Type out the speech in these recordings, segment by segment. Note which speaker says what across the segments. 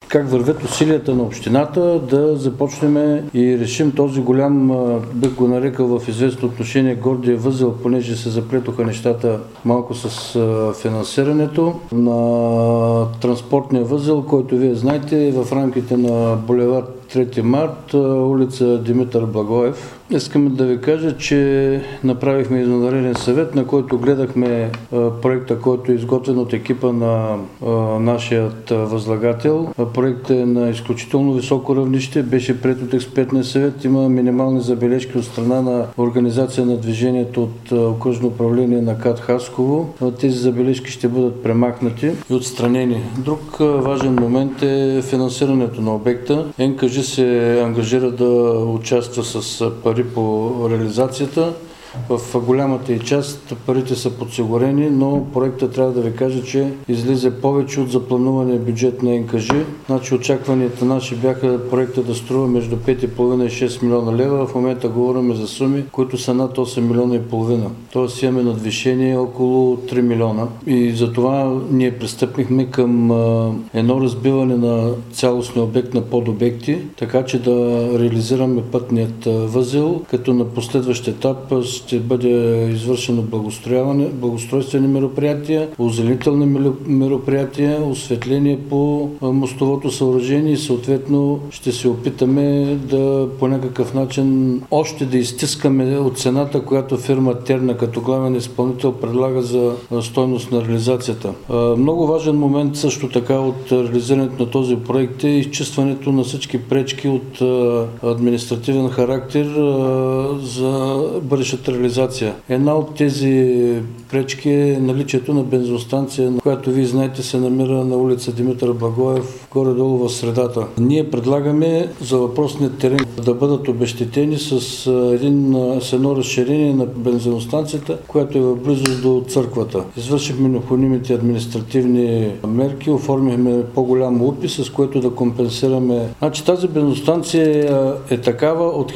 Speaker 1: как вървят усилията на общината да започнем и решим този голям, бих го нарекал в известно отношение гордия възел, понеже се заплетоха нещата малко с финансирането на транспортния възел, който вие знаете е в рамките на булевард 3 март, улица Димитър Благоев. Искам да ви кажа, че направихме извънреден съвет, на който гледахме проекта, който е изготвен от екипа на нашият възлагател. Проектът е на изключително високо равнище, беше приет от експертния съвет, има минимални забележки от страна на организация на движението от окръжно управление на КАТ Хасково. Тези забележки ще бъдат премахнати и отстранени. Друг важен момент е финансирането на обекта. НКЖ се ангажира да участва с пари по реализацията. В голямата и част парите са подсигурени, но проектът трябва да ви кажа, че излезе повече от запланувания бюджет на НКЖ. Значи очакванията наши бяха проекта да струва между 5,5 и 6 милиона лева. В момента говорим за суми, които са над 8 милиона и половина. Тоест имаме надвишение около 3 милиона. И затова ние пристъпихме към едно разбиване на цялостния обект на подобекти, така че да реализираме пътният възел, като на последващ етап ще бъде извършено благоустройствени мероприятия, озеленителни мероприятия, осветление по мостовото съоръжение и съответно ще се опитаме да по някакъв начин още да изтискаме от цената, която фирма Терна като главен изпълнител предлага за стойност на реализацията. Много важен момент също така от реализирането на този проект е изчистването на всички пречки от административен характер за бъдещата реализация. Една от тези пречки е наличието на бензиностанция, която вие знаете се намира на улица Димитър Благоев, горе-долу в средата. Ние предлагаме за въпросния терен да бъдат обезщетени с едно разширение на бензиностанцията, която е в близост до църквата. Извършихме необходимите административни мерки, оформихме по-голям УПИ, с което да компенсираме. Значи тази бензиностанция е такава от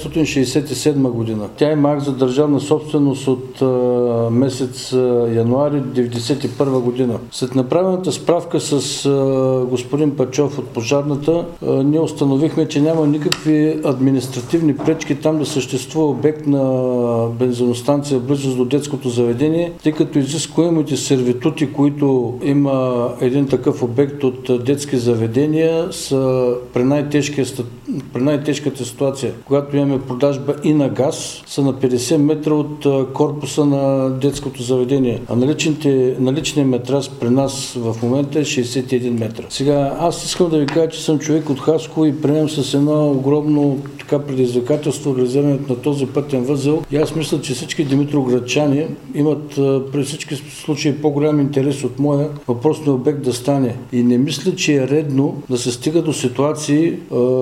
Speaker 1: 1967 година. Тя има акт за държавна собственост от месец януари 1991 година. След направената справка с господин Пачов от пожарната, ние установихме, че няма никакви административни пречки там да съществува обект на бензиностанция в близост до детското заведение, тъй като изискуемите сервитути, които има един такъв обект от детски заведения, са при най-тежката ситуация, когато имаме продажба и на газ, са на 50 метра от корпуса на детското заведение. А наличният метраж при нас в момента е 61 метра. Сега аз искам да ви кажа, че съм човек от Хасково и приемам с едно огромно предизвикателство реализирането на този пътен възел. И аз мисля, че всички димитроградчани имат при всички случаи по-голям интерес от моя въпросният обект да стане. И не мисля, че е редно да се стига до ситуации,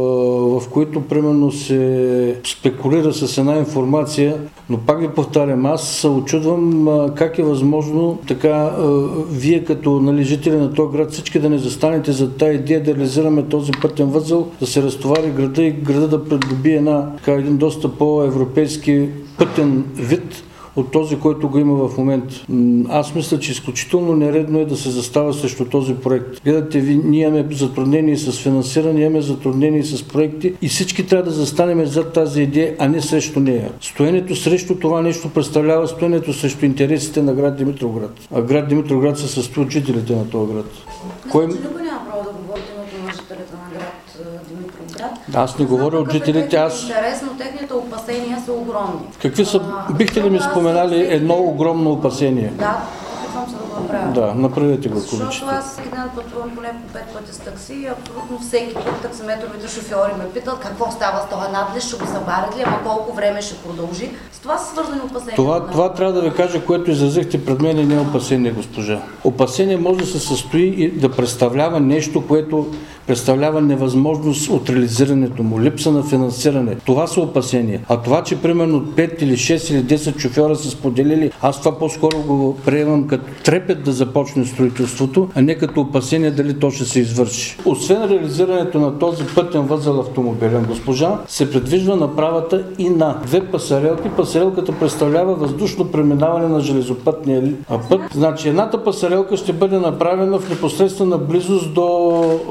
Speaker 1: в които примерно се спекулира с една информация, но пак ви повтарям, аз се очудвам как е възможно така вие като жители на този град всички да не застанете за тази идея да реализираме този пътен възел, да се разтовари града и града да придобие един доста по-европейски пътен вид от този, който го има в момента. Аз мисля, че изключително нередно е да се застава срещу този проект. Гледате ви, ние имаме затруднения с финансиране, имаме затруднения с проекти и всички трябва да застанем зад тази идея, а не срещу нея. Стоенето срещу това нещо представлява стоенето срещу интересите на град Димитровград. А град Димитровград се състои от жителите на този град.
Speaker 2: Никой няма право да говорите името на жителите на град Димитровград.
Speaker 1: Аз не говоря от жителите,
Speaker 2: Интересно, техните опасения са огромни.
Speaker 1: Какви са? Бихте ли ми споменали едно огромно опасение?
Speaker 2: Да, опитвам се да го направя.
Speaker 1: Да, направете го, ако
Speaker 2: Защото аз всеки ден пътувам поне по 5 пъти с такси и абсолютно всеки път таксиметровите шофьори ме питат какво става с този надлез, ще го забарят ли, ама колко време ще продължи. С това са свързани опасения.
Speaker 1: Това трябва да ви кажа, което изразихте пред мен, не е опасение, госпожа. Опасение може да се състои и да представлява нещо, което представлява невъзможност от реализирането му, липса на финансиране. Това са опасения. А това, че примерно 5 или 6 или 10 шофьора са споделили, аз това по-скоро го приемам като трепет да започне строителството, а не като опасение дали то ще се извърши. Освен реализирането на този пътен възел автомобилен, госпожа, се предвижда направата и на две пасарелки. Пасарелката представлява въздушно преминаване на железопътния път. Значи едната пасарелка ще бъде направена в непосредствена близост до спортната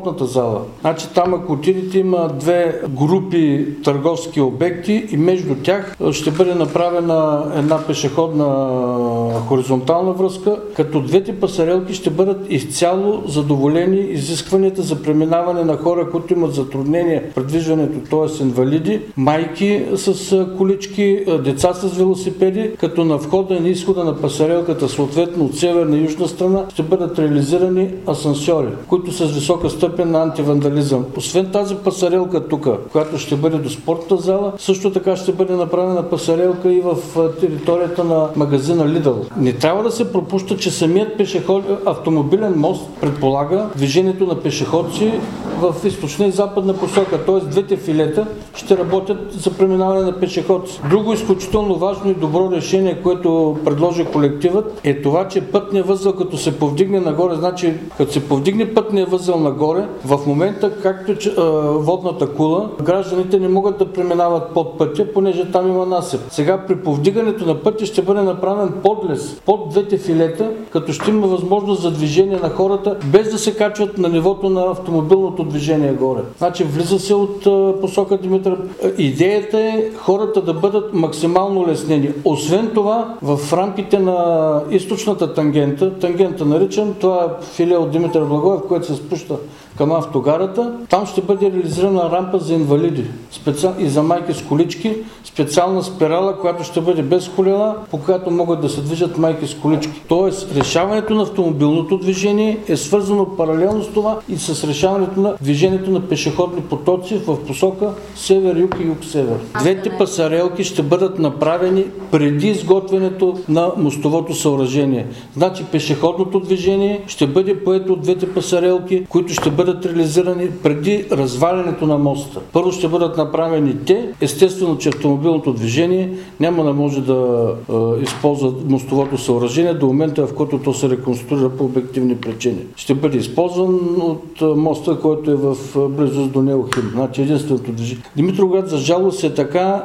Speaker 1: спортната зала. Значи там, ако отидете, има две групи търговски обекти и между тях ще бъде направена една пешеходна хоризонтална връзка, като двете пасарелки ще бъдат изцяло задоволени изискванията за преминаване на хора, които имат затруднения в предвижването, т.е. инвалиди, майки с колички, деца с велосипеди, като на входа и на изхода на пасарелката, съответно от северна и южна страна, ще бъдат реализирани асансьори, които са с висока степен на антивандализъм. Освен тази пасарелка тук, която ще бъде до спортната зала, също така ще бъде направена пасарелка и в територията на магазина Lidl. Не трябва да се пропуща, че самият автомобилен мост предполага движението на пешеходци в източна и западна посока, т.е. двете филета ще работят за преминаване на пешеходци. Друго изключително важно и добро решение, което предложи колективът, е това, че пътният възел, като се повдигне нагоре, значи като се повдигне пътният възел нагоре, в момента, както водната кула, гражданите не могат да преминават под пътя, понеже там има насип. Сега при повдигането на пътя ще бъде направен подлез под двете филета, като ще има възможност за движение на хората, без да се качват на нивото на автомобилното движение горе. Значи влиза се от посока Димитър. Идеята е хората да бъдат максимално улеснени. Освен това, в рамките на източната тангента наричам, това е филе от Димитър Благоев, което се спуща към автогарата, там ще бъде реализирана рампа за инвалиди и за майки с колички, специална спирала, която ще бъде без колела, по която могат да се движат майки с колички. Тоест, решаването на автомобилното движение е свързано паралелно с това и с решаването на движението на пешеходни потоци в посока север-юг и юг-север. Двете пасарелки ще бъдат направени преди изготвянето на мостовото съоръжение. Значи пешеходното движение ще бъде поето от двете пасарелки, които ще бъдат реализирани преди развалянето на моста. Първо ще бъдат направени те, естествено, че автомобилното движение няма да може да използва мостовото съоръжение до момента, в който то се реконструира по обективни причини. Ще бъде използван от моста, който е в близост до Неохим. Значи единственото движение. Димитровград, за жалост, е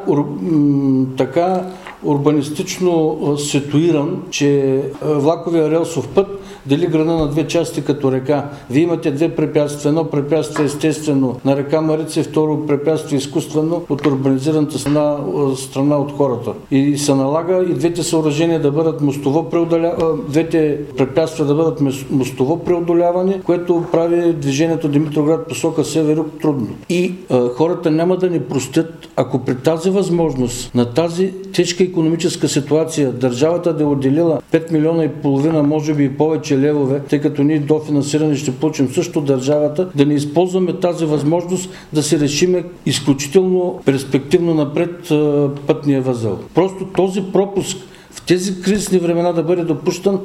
Speaker 1: така урбанистично ситуиран, че влаковия релсов път дели града на две части като река. Вие имате две препятствия. Едно препятствие естествено на река Марица и второ препятствие изкуствено от урбанизираната страна от хората. И се налага и двете съоръжения да бъдат двете препятствия да бъдат мостово преодолявани, което прави движението Димитровград посока север-юг трудно. И хората няма да ни простят, ако при тази възможност на тази тежка икономическа ситуация държавата да е отделила 5 милиона и половина, може би и повече левове, тъй като ние до финансиране ще получим също държавата, да не използваме тази възможност да се решиме изключително перспективно напред пътния възел. Просто този пропуск в тези кризисни времена да бъде допущан,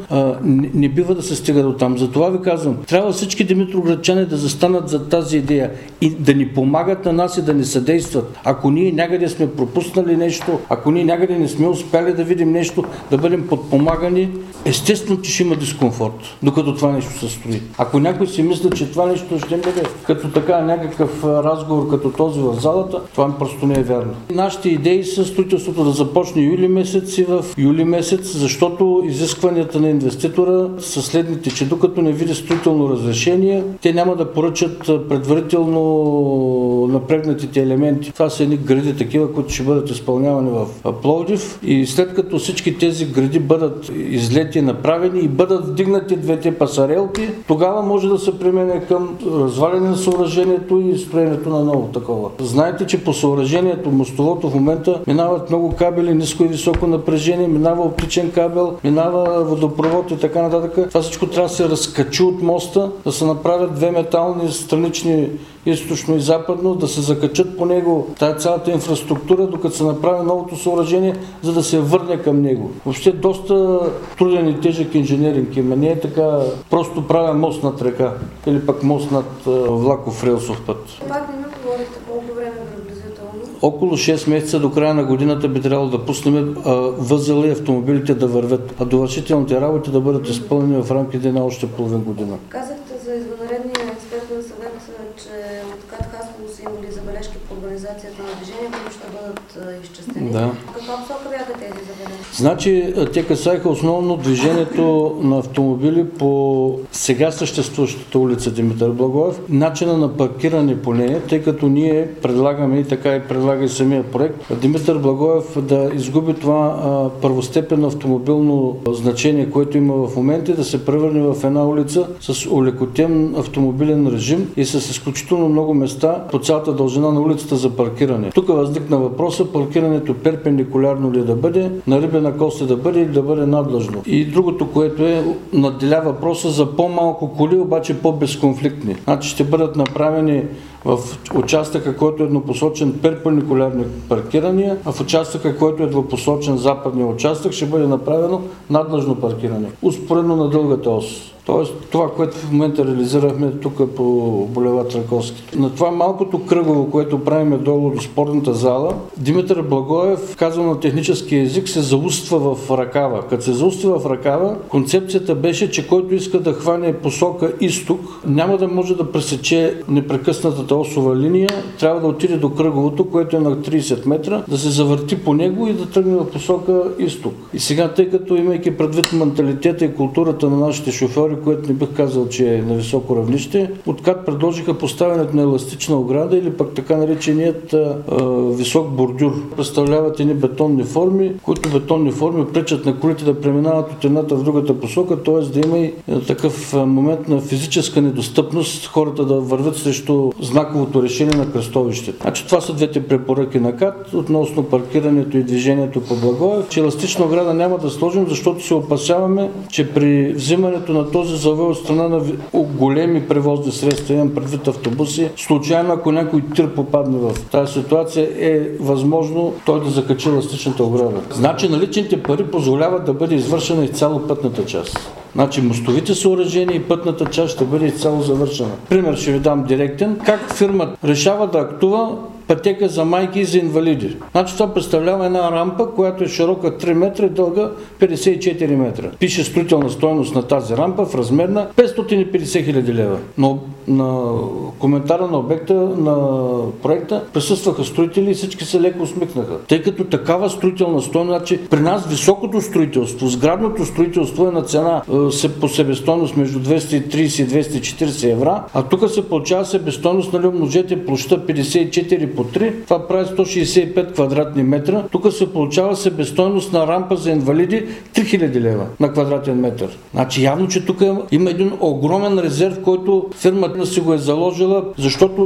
Speaker 1: не бива да се стига до там. Затова ви казвам, трябва всички димитровградчани да застанат за тази идея и да ни помагат на нас и да ни съдействат. Ако ние някъде сме пропуснали нещо, ако ние някъде не сме успяли да видим нещо, да бъдем подпомагани, естествено, че ще има дискомфорт, докато това нещо се строи. Ако някой си мисли, че това нещо ще бъде като така някакъв разговор като този в залата, това просто не е вярно. Нашите идеи са строителството да започне юли месец и в юли месец, защото изискванията на инвеститора са следните, че докато не види строително разрешение, те няма да поръчат предварително напрегнатите елементи. Това са едни гради такива, които ще бъдат изпълнявани в Пловдив и след като всички тези гради бъдат излети, направени и бъдат вдигнати двете пасарелки, тогава може да се премине към разваляне на съоръжението и строенето на ново такова. Знаете, че по съоръжението, мостовото в момента минават много кабели, ниско и високо напрежение, минава оптичен кабел, минава водопровод и така нататък. Това всичко трябва да се разкачи от моста, да се направят две метални странични източно и западно, да се закачат по него тая цялата инфраструктура, докато се направи новото съоръжение, за да се върне към него. Въобще доста труден и тежък инженеринг има. Не е така просто правя мост над река или пък мост над влаков релсов път.
Speaker 2: Пак не ми говорите колко време приблизително?
Speaker 1: Около 6 месеца до края на годината би трябвало да пуснем възела и автомобилите да вървят, а довършителните работи да бъдат изпълнени в рамките на още половин година.
Speaker 2: Казахте за извънредния експертен съвет е, че от КАТ Хасково са имали забележки по организацията на движение, които ще бъдат изчистени.
Speaker 1: Да.
Speaker 2: В каква посока бяха тези забележки?
Speaker 1: Значи, те касаеха основно движението на автомобили по сега съществуващата улица Димитър Благоев, начина на паркиране по нея, тъй като ние предлагаме и така и предлага и самия проект, Димитър Благоев да изгуби това първостепенно автомобилно значение, което има в момента, да се превърне в една улица с олекотен автомобилен режим и с изключително много места по цялата дължина на улицата за паркиране. Тук възникна въпроса паркирането перпендикулярно ли да бъде, на рибена кост ли да бъде или да бъде надлъжно. И другото, което надделя въпроса за по-малко коли, обаче по-безконфликтни. Значи ще бъдат направени в участъка, който е еднопосочен перпендикулярни паркирания, а в участъка, който е двупосочен западния участък, ще бъде направено надлъжно паркиране. Успоредно на дългата ос. Тоест това, което в момента реализирахме тук по булевард Раковски. На това малкото кръгово, което правиме долу до спортната зала, Димитър Благоев, казано на технически език, се зауства в ръкава. Като се зауства в ръкава, концепцията беше, че който иска да хване посока изток, няма да може да пресече непрекъснатата осова линия, трябва да отиде до кръговото, което е на 30 метра, да се завърти по него и да тръгне в посока изток. И сега, тъй като имайки предвид менталитета и културата на нашите шофьори, което не бих казал, че е на високо равнище, от КАТ предложиха поставянето на еластична ограда или пък така нареченият висок бордюр. Представляват едни бетонни форми, които бетонни форми пречат на колите да преминават от едната в другата посока, т.е. да има и такъв момент на физическа недостъпност, хората да вървят срещу знаковото решение на кръстовището. Значи това са двете препоръки на КАТ относно паркирането и движението по Благоев, че еластична ограда няма да сложим, защото се опасяваме, че при взимането на този завой от страна на големи превозни средства, имам предвид автобуси, случайно ако някой тир попадне в тази ситуация, е възможно той да закачи еластичната ограда. Значи наличните пари позволяват да бъде извършена изцяло пътната част. Значи мостовите съоръжения и пътната част ще бъде изцяло завършена. Пример ще ви дам директен. Как фирмата решава да актува пътека за майки и за инвалиди. Значи това представлява една рампа, която е широка 3 метра и дълга 54 метра. Пише строителна стойност на тази рампа в размер на 550 хиляди лева. Но на коментара на обекта, на проекта, присъстваха строители и всички се леко усмихнаха. Тъй като такава строителна стойност, значи при нас високото строителство, сградното строителство е на цена по себестойност между 230 и 240 евра, а тук се получава себестойност, нали, умножете площа 54 по 3, това прави 165 квадратни метра. Тук се получава себестойност на рампа за инвалиди 3000 лева на квадратен метър. Значи явно, че тук има един огромен резерв, който фирмата си го е заложила, защото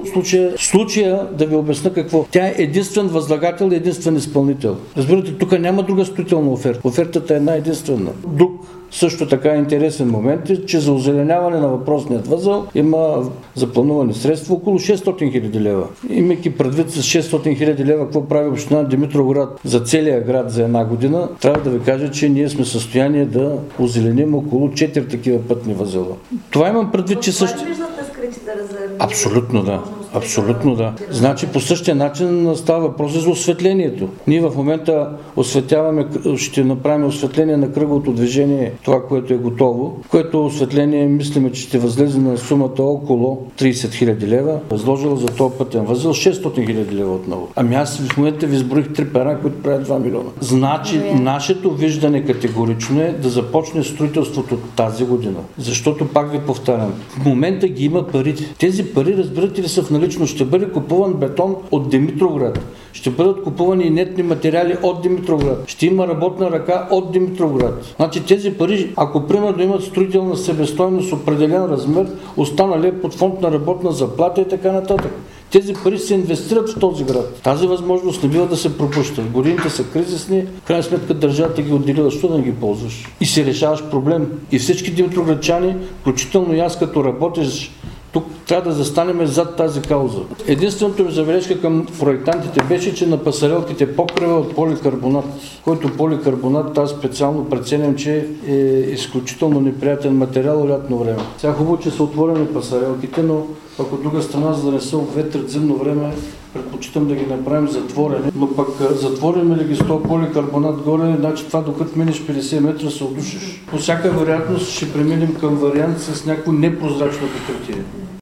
Speaker 1: случая да ви обясня какво. Тя е единствен възлагател и единствен изпълнител. Разбирате, тук няма друга строителна оферта. Офертата е една единствена. Друг също така интересен момент е, че за озеленяване на въпросният възел има запланувани средства около 600 хиляди лева. Имайки предвид с 600 хиляди лева какво прави община Димитровград за целия град за една година, трябва да ви кажа, че ние сме в състояние да озеленим около 4 такива пътни възела. Това имам предвид, че също... Абсолютно да. Абсолютно да. Значи по същия начин става въпрос за осветлението. Ние в момента осветяваме, ще направим осветление на кръговото движение, това, което е готово, което осветление мислиме, че ще възлезе на сумата около 30 хиляди лева. Възложила за този пътен възел 600 хиляди лева отново. Ами аз в момента ви изброих 3 пера, които правят 2 милиона. Значи нашето виждане категорично е да започне строителството тази година. Защото пак ви повтарям, в момента ги има парите. Тези пари, разбирате ли, са в налично. Ще бъде купуван бетон от Димитровград. Ще бъдат купувани инертни материали от Димитровград. Ще има работна ръка от Димитровград. Значи тези пари, ако примерно имат строителна себестойност определен размер, останали под фонд на работна заплата и така нататък. Тези пари се инвестират в този град. Тази възможност не бива да се пропуща. Годините са кризисни, в крайна сметка държавата ги отделила, защо да не ги ползваш? И си решаваш проблем. И всички димитровградчани, включително и аз като работещ тук, трябва да застанем зад тази кауза. Единственото ми забележка към проектантите беше, че на пасарелките покрива от поликарбонат, който поликарбонат аз специално преценям, че е изключително неприятен материал лятно време. Сега хубаво, че са отворени пасарелките, но пък от друга страна, за да не се обветрят зимно време, предпочитам да ги направим затворени, но пък затворим ли ги с този поликарбонат горе, значи това докато минеш 50 метра се удушиш. По всяка вероятност ще преминем към вариант с някакво непрозрачно покритие.